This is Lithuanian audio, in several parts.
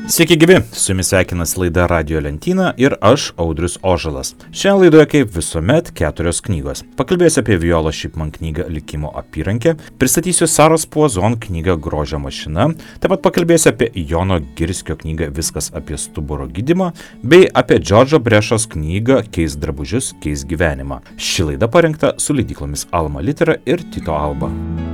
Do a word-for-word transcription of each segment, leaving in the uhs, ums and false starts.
Sveiki gyvi, su jumis sveikinasi laida Radio Lentyna ir aš, Audrius Ožalas. Šiandien laidoje kaip visuomet keturios knygos. Pakalbėsiu apie Violos Shipman knygą Likimo apyrankė, pristatysiu Saros Poizon knygą Grožio mašina, taip pat pakalbėsiu apie Jono Girskio knygą Viskas apie stuburo gydymą, bei apie Džordžo Brešos knygą Keisk drabužius, keisk gyvenimą. Ši laida parengta su leidyklomis Alma Litera ir Tyto Alba.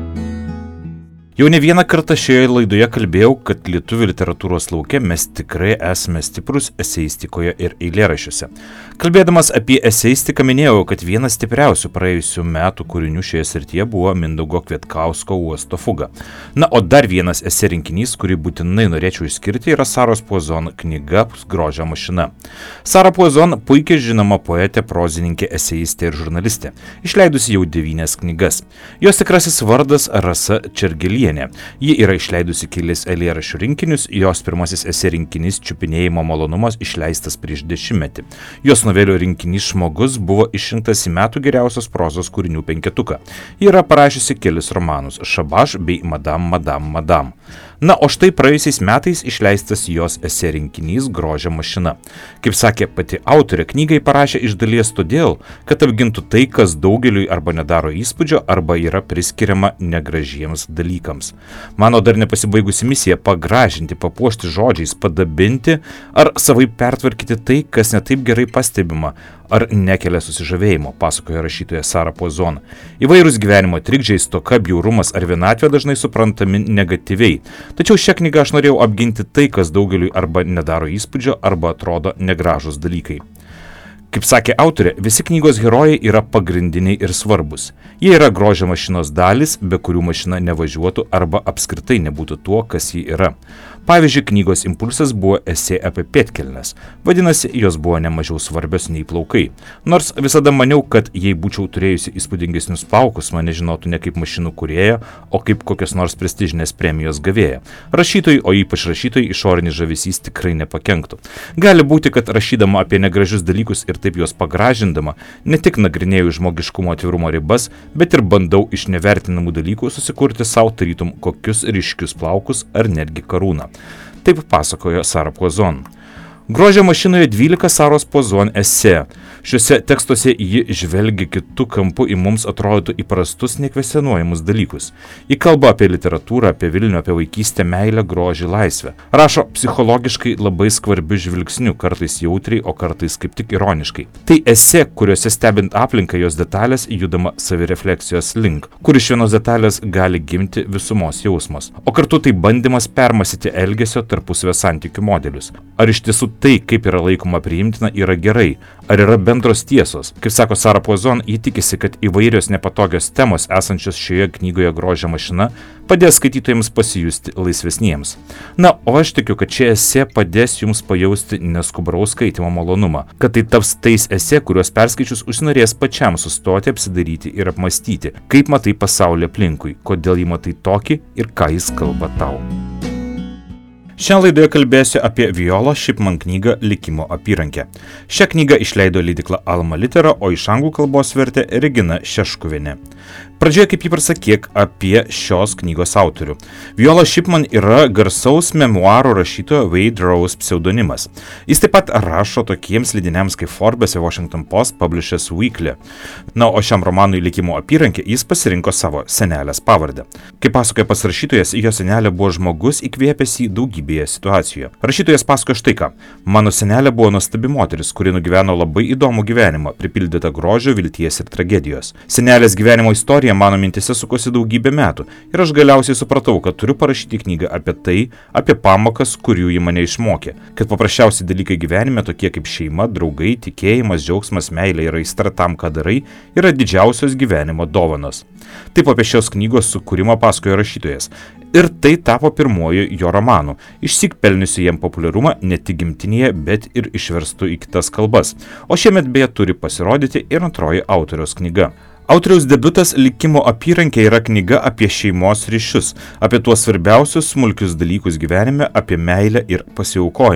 Jau ne vieną kartą šioje laidoje kalbėjau, kad lietuvių literatūros lauke mes tikrai esame stiprus eseistikoje ir eilėraščiuose. Kalbėdamas apie eseistiką minėjau, kad vienas stipriausių praėjusių metų kūrinių šioje srityje buvo Mindaugo Kvietkausko Uosto fuga. Na, o dar vienas esė rinkinys, kurį būtinai norėčiau išskirti, yra Saros Poizon knyga Grožio mašina. Sara Poizon puikiai žinoma poetė, prozininkė, eseistė ir žurnalistė, išleidusi jau devynias knygas. Jos tikrasis vardas Rasa Čergelytė. Ji yra išleidusi kelis eilėraščių rinkinius, jos pirmasis esė rinkinys Čiupinėjimo malonumas išleistas prieš dešimtmetį. Jos novelių rinkinys Žmogus buvo išrinktas į metų geriausios prozos kūrinių penketuką. Ji yra parašiusi kelis romanus Šabaš bei Madam, Madam, Madam. Na, o štai praėjusiais metais išleistas jos esė rinkinys Grožio mašina. Kaip sakė pati autorė, knygai parašė iš dalies todėl, kad apgintų tai, kas daugeliui arba nedaro įspūdžio, arba yra priskiriama negražiems dalykams. Mano dar nepasibaigusi misija pagražinti, papuošti žodžiais, padabinti ar savaip pertvarkyti tai, kas netaip gerai pastebima ar nekelia susižavėjimo, pasakoja rašytoja Sara Poizon. Įvairūs gyvenimo trikdžiai, stoka, bjaurumas ar vienatvė dažnai suprantami negatyviai. Tačiau šią knygą aš norėjau apginti tai, kas daugeliui arba nedaro įspūdžio, arba atrodo negražus dalykai. Kaip sakė autorė, visi knygos herojai yra pagrindiniai ir svarbus. Jie yra grožio mašinos dalys, be kurių mašina nevažiuotų arba apskritai nebūtų tuo, kas ji yra. Pavyzdžiui, knygos impulsas buvo esė apie pėdkelnes. Vadinasi, jos buvo nemažiau svarbios nei plaukai. Nors visada maniau, kad jei būčiau turėjusi įspūdingesnius plaukus, mane žinotų ne kaip mašinų kūrėja, o kaip kokios nors prestižinės premijos gavėja. Rašytojai, o ypač rašytojai, išorinis žavesys tikrai nepakenktų. Gali būti, kad rašydama apie negražius dalykus ir taip juos pagražindama, ne tik nagrinėjau žmogiškumo atvirumo ribas, bet ir bandau iš nevertinamų dalykų susikurti savo tarytum kokius ryškius plaukus ar netgi karūną. Taip pasakojo Sara Poizon. Grožio mašinoje dvylika Saros Poizon esė. Šiuose tekstuose ji žvelgia kitų kampų į mums atrodytų įprastus nekvesionuojamus dalykus. Ji kalba apie literatūrą, apie Vilnių, apie vaikystę, meilę, grožį, laisvę. Rašo psichologiškai labai skvarbiu žvilgsniu, kartais jautriai, o kartais kaip tik ironiškai. Tai esė, kuriuose stebint aplinką jos detalės judama savirefleksijos link, kur iš vienos detalės gali gimti visumos jausmas. O kartu tai bandymas permąstyti elgesio tarpusavio santykių modelius. Ar iš tiesų tai, kaip yra laikoma priimtina, yra gerai? Ar yra bendros tiesos? Kaip sako Sara Poizon, ji tikisi, kad įvairios nepatogios temos esančios šioje knygoje Grožio mašina padės skaitytojams pasijusti laisvesniems. Na, o aš tikiu, kad šie esė padės jums pajausti neskubraus skaitimo malonumą, kad tai taps tais esė, kuriuos perskaičius užsinorės pačiam sustoti, apsidaryti ir apmastyti, kaip matai pasaulį aplinkui, kodėl jį matai tokį ir ką jis kalba tau. Šiandien laidoje kalbėsiu apie Violos Shipman knygą Likimo apyrankė. Šią knygą išleido leidykla Alma Litera, o iš anglų kalbos vertė Regina Šeškuvienė. Pradžioje, kaip įprasta, kiek apie šios knygos autorių. Viola Shipman yra garsaus memuarų rašytojo Wade Rose pseudonimas. Jis taip pat rašo tokiems leidiniams kaip Forbes ir Washington Post Publishers Weekly. Na, o šiam romanui Likimo apyrankė jis pasirinko savo senelės pavardę. Kaip pasakoja pats rašytojas, jo senelė buvo žmogus įkvėpęs į daugybėje situacijų. Rašytojas pasakoja štai ką. Mano senelė buvo nuostabi moteris, kuri nugyveno labai įdomų gyvenimą, pripildytą grožio, vilties ir tragedijos. Senelės gyvenimo istorija mano mintise sukosi daugybę metų ir aš galiausiai supratau, kad turiu parašyti knygą apie tai, apie pamokas, kurių ji mane išmokė, kad paprasčiausi dalykai gyvenime, tokie kaip šeima, draugai, tikėjimas, džiaugsmas, meilė ir aistra tam, ką darai, yra didžiausios gyvenimo dovanos. Taip apie šios knygos sukūrimą pasakojo rašytojas. Ir tai tapo pirmuoju jo romanu, išsyk pelniusiu jam populiarumą ne tik gimtinėje, bet ir išverstu į kitas kalbas. O šiemet beje turi pasirodyti ir antroji autoriaus knyga. Autoriaus debiutas Likimo apyrankė yra knyga apie šeimos ryšius, apie tuos svarbiausius smulkius dalykus gyvenime, apie meilę ir pasiaukojimą.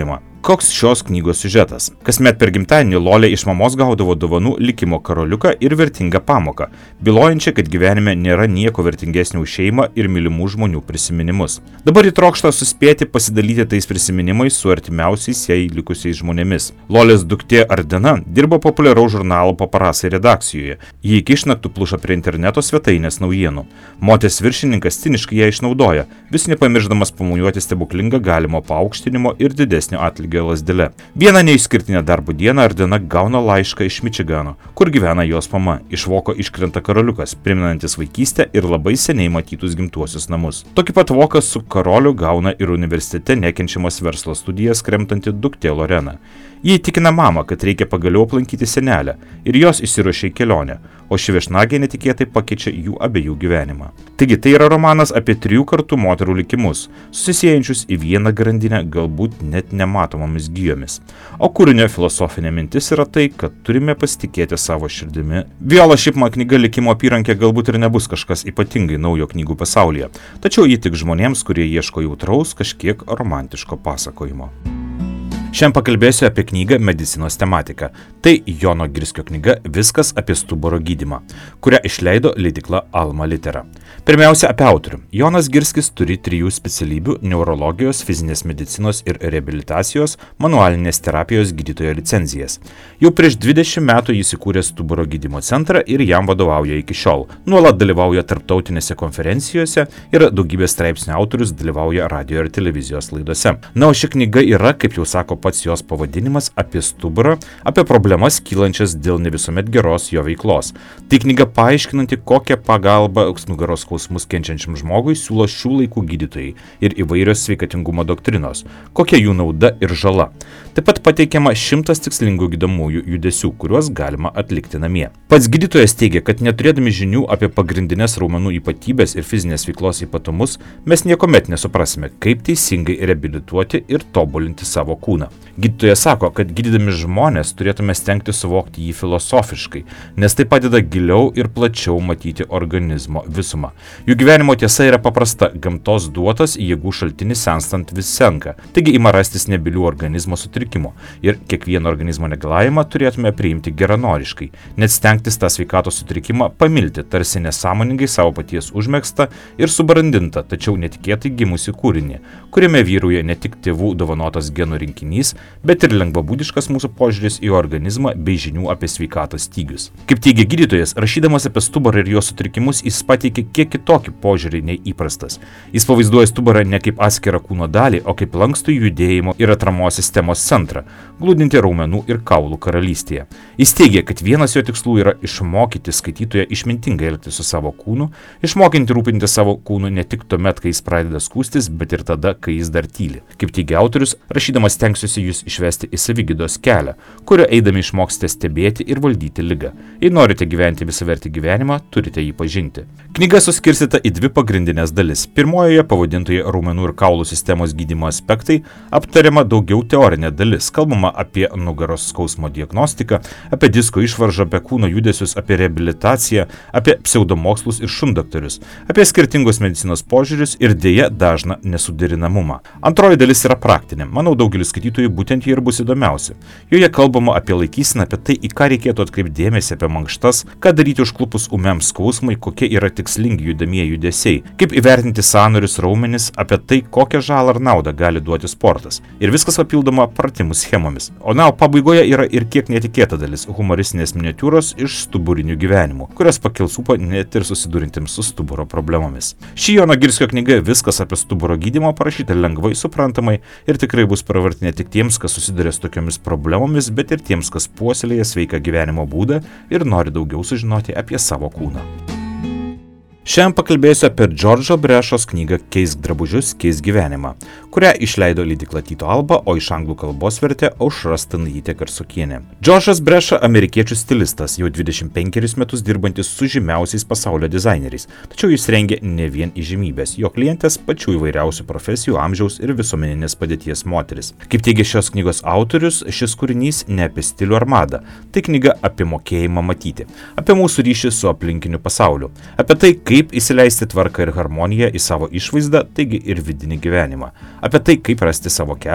Koks šios knygos siužetas? Kasmet per gimtadienį Lolė iš mamos gaudavo dovanų likimo karoliuką ir vertingą pamoką, bylojančią, kad gyvenime nėra nieko vertingesnio už šeimą ir mylimų žmonių prisiminimus. Dabar ji trokšta suspėti pasidalyti tais prisiminimais su artimiausiais jai likusiais žmonėmis. Lolės duktė Ardena dirbo populiaraus žurnalo Paparasai redakcijoje. Ji iki išnaktų pluša prie interneto svetainės naujienų. Moters viršininkas ciniškai ją išnaudoja, vis nepamirždamas pamojuoti stebuklingą galimo paaukštinimo ir didesnio atlygio lazdele. Vieną neišskirtinę darbo dieną Ardena gauna laišką iš Mičigano, kur gyvena jos mama. Iš voko iškrenta karoliukas, primenantis vaikystę ir labai seniai matytus gimtuosius namus. Tokį pat voką su karoliu gauna ir universitete nekenčiamas verslo studijas kremtanti duktė Lorena. Ji įtikina mamą, kad reikia pagaliau aplankyti senelę, ir jos išsiruošia į kelionę, o ši viešnagė netikėtai pakeičia jų abiejų gyvenimą. Taigi tai yra romanas apie trijų kartų moterų likimus, susisiejančius į vieną grandinę, galbūt net nematomomis gijomis. O kūrinio filosofinė mintis yra tai, kad turime pasitikėti savo širdimi. Viola Shipman knyga Likimo apyrankė galbūt ir nebus kažkas ypatingai naujo knygų pasaulyje, tačiau ji tik žmonėms, kurie ieško jautraus, kažkiek romantiško pasakojimo. Šiandien pakalbėsiu apie knygą Medicinos tematika. Tai Jono Girskio knyga Viskas apie stuburo gydymą, kurią išleido leidykla Alma Litera. Pirmiausia, apie autorių. Jonas Girskis turi trijų specialybių – neurologijos, fizinės medicinos ir reabilitacijos, manualinės terapijos gydytojo licenzijas. Jau prieš dvidešimt metų jis įkūrė stuburo gydymo centrą ir jam vadovauja iki šiol. Nuolat dalyvauja tarptautinėse konferencijose ir daugybės straipsnių autorius dalyvauja radio ir televizijos laidose. Na, o ši knyga yra, kaip jau sako pats jos pavadinimas, apie stuburą, apie problemas kylančias dėl ne visuomet geros jo veiklos. Tai knyga paaiškinanti, kokią pagalbą nugaros skausmus kenčiančiam žmogui siūlo šių laikų gydytojai ir įvairios sveikatingumo doktrinos, kokia jų nauda ir žala. Taip pat pateikiama šimtas tikslingų gydomųjų judesių, kuriuos galima atlikti namie. Pats gydytojas teigia, kad neturėdami žinių apie pagrindinės raumenų ypatybės ir fizinės veiklos ypatumus, mes niekuomet nesuprasime, kaip teisingai reabilituoti ir tobulinti savo kūną. Gydytojas sako, kad gydydami žmonės turėtume stengti suvokti jį filosofiškai, nes tai padeda giliau ir plačiau matyti organizmo visumą. Jų gyvenimo tiesa yra paprasta – gamtos duotas jėgų šaltinis senstant vis senka, taigi ima rastis nebylių organizmo sutrikimų ir kiekvieną organizmo negalavimą turėtume priimti geranoriškai, net stengtis tą sveikatos sutrikimą pamilti, tarsi nesąmoningai savo paties užmegztą ir subrandintą, tačiau netikėtai gimusi kūrinį, kuriame vyrauja ne tik tėvų dovanotas genų rinkinys, bet ir lengvabūdiškas mūsų požiūris į organizmą bei žinių apie sveikatos stygius. Kaip teigia gydytojas, rašydamas apie stuburą ir jo sutrikimus, jis pateikia kiek kitokį požiūrį nei įprastas. Jis pavaizduoja stuburą ne kaip atskirą kūno dalį, o kaip lankstų judėjimo ir atramos sistemos centrą, glūdinti raumenų ir kaulų karalystėje. Jis teigia, kad vienas jo tikslų yra išmokyti skaitytoją išmintingai elgtis su savo kūnu, išmokinti rūpinti savo kūnu ne tik tuomet, kai jis pradeda skųstis, bet ir tada, kai jis dar tyli. Kaip teigia autorius, rašydamas stengsiuosi jūs išvesti į savigydos kelią, kurio eidami išmoksite stebėti ir valdyti ligą. Jei norite gyventi visavertį gyvenimą, turite jį pažinti. Knyga suskirstyta į dvi pagrindinės dalis. Pirmojoje, pavadintoje raumenų ir kaulų sistemos gydymo aspektai, aptariama daugiau teorinė dalis. Kalbama apie nugaros skausmo diagnostiką, apie disko išvaržą, apie kūno judesius, apie reabilitaciją, apie pseudomokslus ir šundaktorius, apie skirtingus medicinos požiūrius ir dėja dažną nesuderinamumą. Antroji dalis yra praktinė. Manau, daugelis skaitytojų būtent jie ir bus įdomiausi. Joje kalbama apie laikyseną, apie tai, į ką reikėtų atkreipti dėmesį, apie mankštas, ką daryti užklupus ūmiam skausmui, kokie yra tikslingi judamieji judesiai, kaip įvertinti sąnarius, raumenis, apie tai, kokią žalą ar naudą gali duoti sportas. Ir viskas papildoma pratimų schemomis. O na, o pabaigoje yra ir kiek netikėta dalis – humoristinės miniatiūros iš stuburinių gyvenimų, kurias pakils ūpą net ir susidurintiems su stuburo problemomis. Ši Jono Girskio knyga Viskas apie stuburo gydymą parašyta lengvai, suprantamai ir tikrai bus pravarti ne tik tiems, kas susiduria su tokiomis problemomis, bet ir tiems, kas puoselėja sveiką gyvenimo būdą ir nori daugiau sužinoti apie savo kūną. Šiandien pakalbėsiu apie Džordžo Brešos knygą Keisk drabužius, keisk gyvenimą, kurią išleido leidykla Tyto Alba, o iš anglų kalbos vertė Aušra Stanaitytė Karsokienė. Džordžas Breša amerikiečių stilistas, jau dvidešimt penkerius metus dirbantis su žymiausiais pasaulio dizaineriais, tačiau jis rengia ne vien įžymybės, jo klientės pačių įvairiausių profesijų, amžiaus ir visuomeninės padėties moteris. Kaip teigia šios knygos autorius, šis kūrinys ne apie stilių ar madą, tai knyga apie mokėjimą matyti, apie mūsų ryšį su aplinkiniu pasauliu, apie tai, kaip Kaip įsileisti tvarką ir harmoniją į savo išvaizdą, taigi ir vidinį gyvenimą. Apie tai, kaip rasti savo kelią,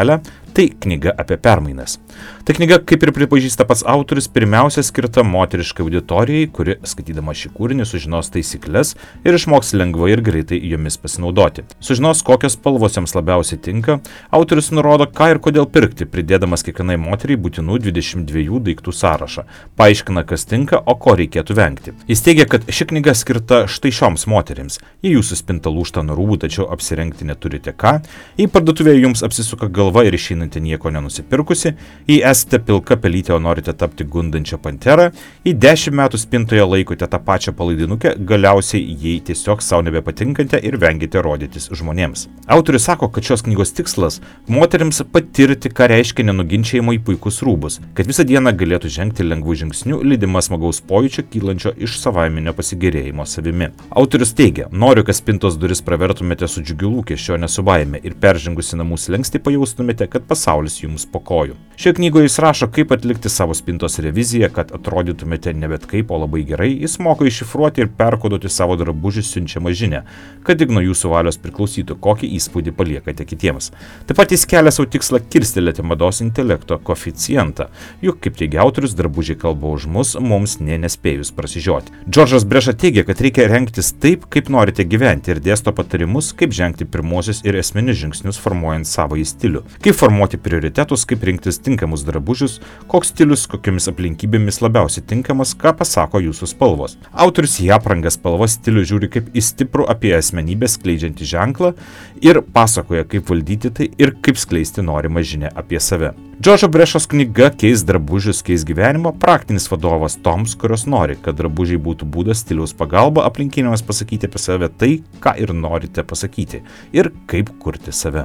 Tai knyga apie permainas. Tai knyga, kaip ir pripažįsta pats autorius, pirmiausia skirta moteriškai auditorijai, kuri, skaitydama šį kūrinį, sužinos taisyklės ir išmoks lengvai ir greitai jomis pasinaudoti. Sužinos, kokios spalvos jiems labiausiai tinka, autorius nurodo, ką ir kodėl pirkti, pridėdamas kiekvienai moteriai būtinų dvidešimt dviejų daiktų sąrašą. Paaiškina, kas tinka, o ko reikėtų vengti. Jis teigia, kad ši knyga skirta štai šioms moterims. Jei jūsų spinta lūžta nuo rūbų, tačiau apsirengti neturite ką, jei parduotuvėje jums apsisuka galva ir išeina nieko nenusipirkusi, jei esate pilka pelytė, o norite tapti gundančią panterą, jei dešimt metų spintoje laikote tą pačią palaidinukę, galiausiai jei tiesiog savo nebepatinkate ir vengite rodytis žmonėms. Autorius sako, kad šios knygos tikslas – moterims patirti, ką reiškia nenuginčiamai puikus rūbus, kad visą dieną galėtų žengti lengvų žingsnių, lydimas smagaus pojūčio kylančio iš savaiminio pasigėrėjimo savimi. Autorius teigia, noriu, kad spintos duris pravertumėte su džiugiu lūkesčiu, o ne su baime, ir peržengusi namų slenkstį pajaustumėte, kad pasaulis jums po kojų. Šioje knygoje jis rašo, kaip atlikti savo spintos reviziją, kad atrodytumėte ne bet kaip, o labai gerai. Jis moko iššifruoti ir perkoduoti savo drabužių siunčiamą žinią, kad tik nuo jūsų valios priklausytų, kokį įspūdį paliekate kitiems. Taip pat jis kelia savo tikslą kirstelėti mados intelekto koeficientą, juk, kaip teigia autorius, drabužiai kalba už mus, mums nė nespėjus prasižioti. Džordžas Breša teigia, kad reikia rengtis taip, kaip norite gyventi, ir dėsto patarimus, kaip žengti pirmosius ir esminius žingsnius formuojant savąjį stilių. Kaip formuoti prioritetus, kaip rinktis tinkamus drabužius, koks stilius, kokiamis aplinkybėmis labiausiai tinkamas, ką pasako jūsų spalvos. Autorius į aprangą spalvos stilių žiūri kaip į stiprų apie asmenybę skleidžiantį ženklą ir pasakoja, kaip valdyti tai ir kaip skleisti norimą žinią apie save. Džordžo Brešos knyga Keis drabužius, keis gyvenimą – praktinis vadovas toms, kurios nori, kad drabužiai būtų būdas stiliaus pagalba aplinkiniams pasakyti apie save tai, ką ir norite pasakyti, ir kaip kurti save.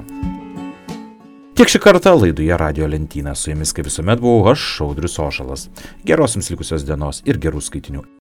Tiek šį kartą laidoje Radio lentyna. Su jumis kaip visuomet buvau aš, Audrius Ožalas. Geros jums likusios dienos ir gerų skaitinių.